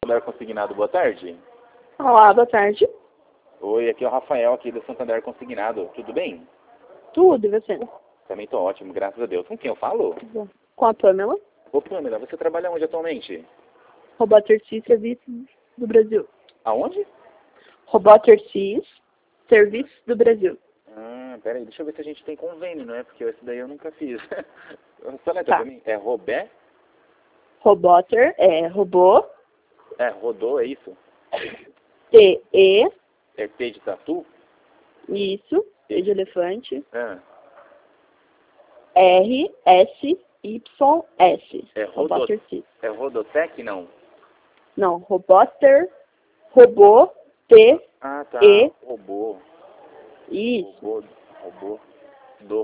Santander Consignado, boa tarde. Olá, boa tarde. Oi, aqui é o Rafael, aqui do Santander Consignado. Tudo bem? Tudo, e você? Também tô ótimo, graças a Deus. Com quem eu falo? Bom. Com a Pamela, Ô, Pamela, você trabalha onde atualmente? Robotercis Serviços do Brasil. Aonde? Robotercis Serviços do Brasil. Peraí, deixa eu ver se a gente tem convênio, não é? Porque esse daí eu nunca fiz. Só letra Tá. pra mim. É Robé? Roboter é robô, É, Rodô, é isso? T-E, É T de tatu? isso, T de elefante, Ah, R-S-Y-S. é Robotercis. É Rodotec, não? Não, Roboter, robô, Ah, tá. T-E, Robô. isso, Robô. Do.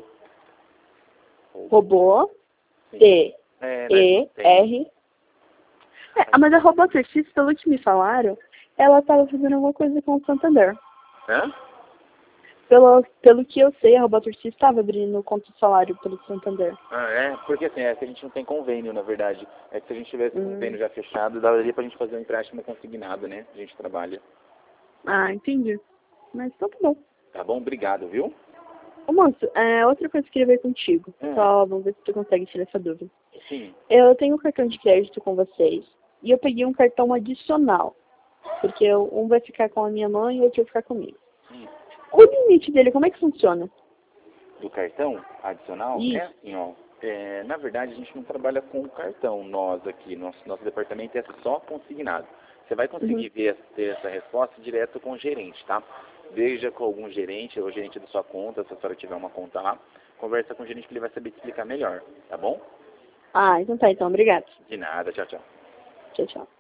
robô, Sim. Nós não tem. T-E-R. Mas a Robotercis, pelo que me falaram, ela estava fazendo alguma coisa com o Santander. Hã? Pelo que eu sei, a Robotercis estava abrindo conta de salário pelo Santander. Ah, é? Porque assim, é que a gente não tem convênio, na verdade. É que se a gente tivesse convênio já fechado, daria pra gente fazer um empréstimo consignado, né? A gente trabalha. Ah, entendi. Mas então tá bom. Tá bom? Obrigado, viu? Ô, moço, outra coisa que eu queria ver contigo. Hum. Só vamos ver se tu consegue tirar essa dúvida. Sim. Eu tenho um cartão de crédito com vocês e eu peguei um cartão adicional. Porque um vai ficar com a minha mãe e o outro vai ficar comigo. O limite dele, como é que funciona? Do cartão adicional? Isso. É assim, ó. Na verdade, a gente não trabalha com o cartão, nós aqui. Nosso departamento é só consignado. Você vai conseguir ter essa resposta direto com o gerente, tá? Veja com algum gerente, ou gerente da sua conta, se a senhora tiver uma conta lá. Conversa com o gerente que ele vai saber te explicar melhor, tá bom? Ah, então tá, então. Obrigado. De nada, tchau, tchau. Tchau, tchau.